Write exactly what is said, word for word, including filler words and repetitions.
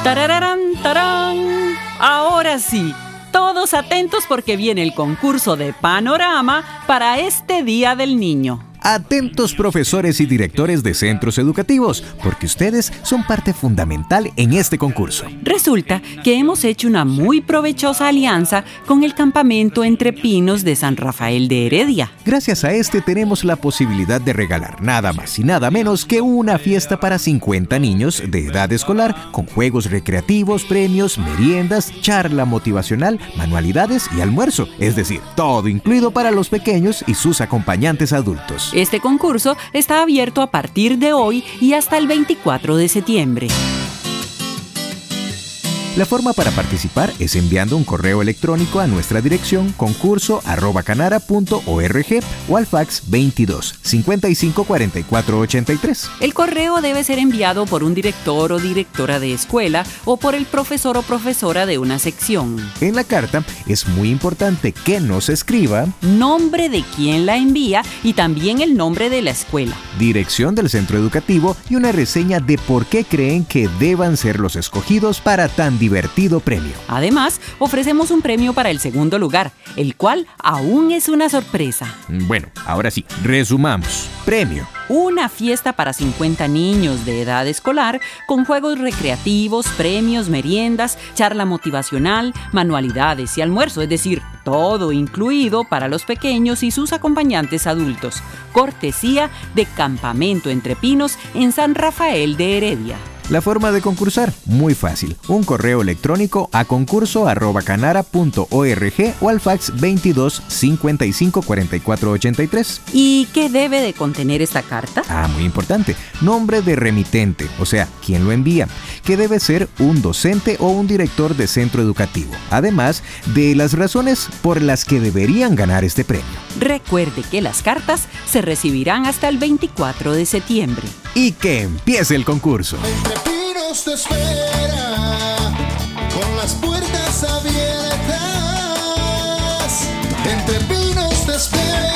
Tarararán, tarán. Ahora sí, todos atentos porque viene el concurso de panorama para este Día del Niño. Atentos profesores y directores de centros educativos, porque ustedes son parte fundamental en este concurso. Resulta que hemos hecho una muy provechosa alianza con el campamento Entre Pinos de San Rafael de Heredia. Gracias a este tenemos la posibilidad de regalar nada más y nada menos que una fiesta para cincuenta niños de edad escolar con juegos recreativos, premios, meriendas, charla motivacional, manualidades y almuerzo. Es decir, todo incluido para los pequeños y sus acompañantes adultos. Este concurso está abierto a partir de hoy y hasta el veinticuatro de septiembre. La forma para participar es enviando un correo electrónico a nuestra dirección concurso arroba canara punto org o al fax veintidós, cincuenta y cinco, cuarenta y cuatro, ochenta y tres. El correo debe ser enviado por un director o directora de escuela o por el profesor o profesora de una sección. En la carta es muy importante que nos escriba nombre de quien la envía y también el nombre de la escuela, dirección del centro educativo y una reseña de por qué creen que deban ser los escogidos para tan divertido premio. Además, ofrecemos un premio para el segundo lugar, el cual aún es una sorpresa. Bueno, ahora sí, resumamos. Premio: una fiesta para cincuenta niños de edad escolar con juegos recreativos, premios, meriendas, charla motivacional, manualidades y almuerzo, es decir, todo incluido para los pequeños y sus acompañantes adultos. Cortesía de Campamento Entre Pinos en San Rafael de Heredia. La forma de concursar, muy fácil. Un correo electrónico a concurso arroba canara punto org o al fax veintidós, cincuenta y cinco, cuarenta y cuatro, ochenta y tres. ¿Y qué debe de contener esta carta? Ah, muy importante. Nombre de remitente, o sea, quién lo envía, que debe ser un docente o un director de centro educativo. Además de las razones por las que deberían ganar este premio. Recuerde que las cartas se recibirán hasta el veinticuatro de septiembre. Y que empiece el concurso. Entre Pinos te espera, con las puertas abiertas. Entre Pinos te espera.